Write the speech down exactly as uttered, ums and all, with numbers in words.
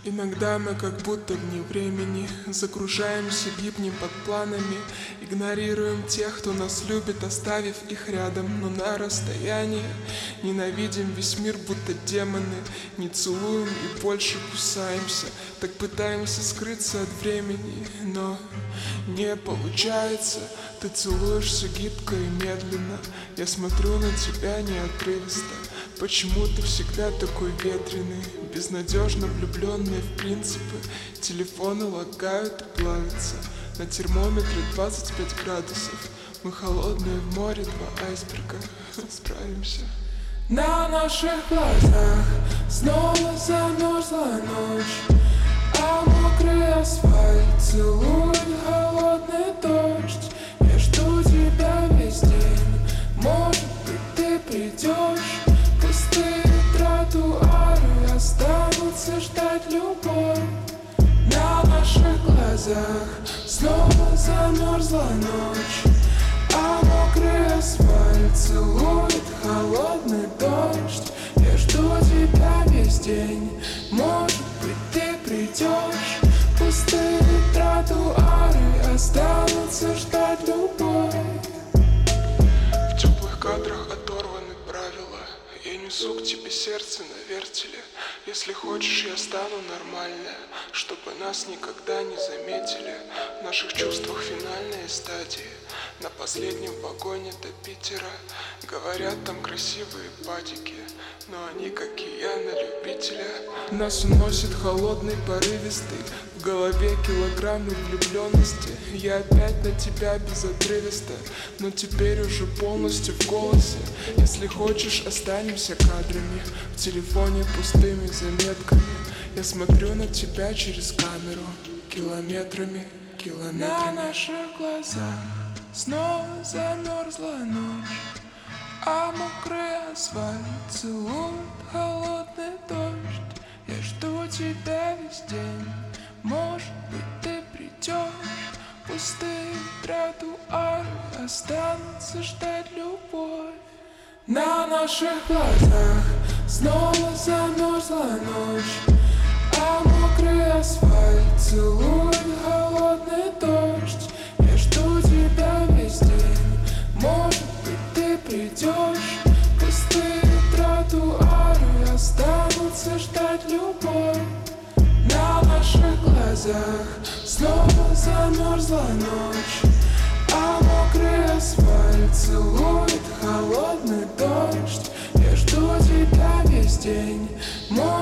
Иногда мы как будто вне времени загружаемся, гибнем под планами, игнорируем тех, кто нас любит, оставив их рядом, но на расстоянии. Ненавидим весь мир, будто демоны, не целуем и больше кусаемся. Так пытаемся скрыться от времени, но не получается. Ты целуешься гибко и медленно, я смотрю на тебя неотрывисто. Почему ты всегда такой ветреный, безнадежно влюбленный в принципы? Телефоны лагают и плавятся, на термометре двадцать пять градусов. Мы холодные в море, два айсберга, справимся. На наших глазах снова замерзла ночь, а мокрый асфальт целует холодный дождь. Я жду тебя весь день, может быть ты придешь. Пустые тротуары останутся ждать любовь. На наших глазах снова замерзла ночь, а мокрый асфальт целует холодный дождь. Я жду тебя весь день, может быть ты придешь. Пустые тротуары останутся ждать любовь. В теплых кадрах оторваны правила, я несу к тебе сердце на вертеле. Если хочешь, я стану нормальная, чтобы нас никогда не заметили. В наших чувствах финальные стадии, на последнем вагоне до Питера. Говорят, там красивые падики, но они, как и я, на любителя. Нас уносит холодный порывистый, в голове килограммы влюбленности. Я опять на тебя безотрывисто, но теперь уже полностью в голосе. Если хочешь, останемся кадрами, в телефоне пустыми заметками. Я смотрю на тебя через камеру, километрами, километрами. На наших глазах снова замерзла ночь, а мокрый асфальт целует холодный дождь. Я жду тебя весь день, может быть ты придешь. Пустые тротуары останутся ждать любовь. На наших глазах снова замерзла ночь, а мокрый асфальт целует холодный дождь. Я жду тебя весь день, может быть ты придешь. Пустые тротуары останутся ждать любовь. На наших глазах снова замерзла ночь, а мокрый асфальт целует холодный дождь. Я жду тебя весь день.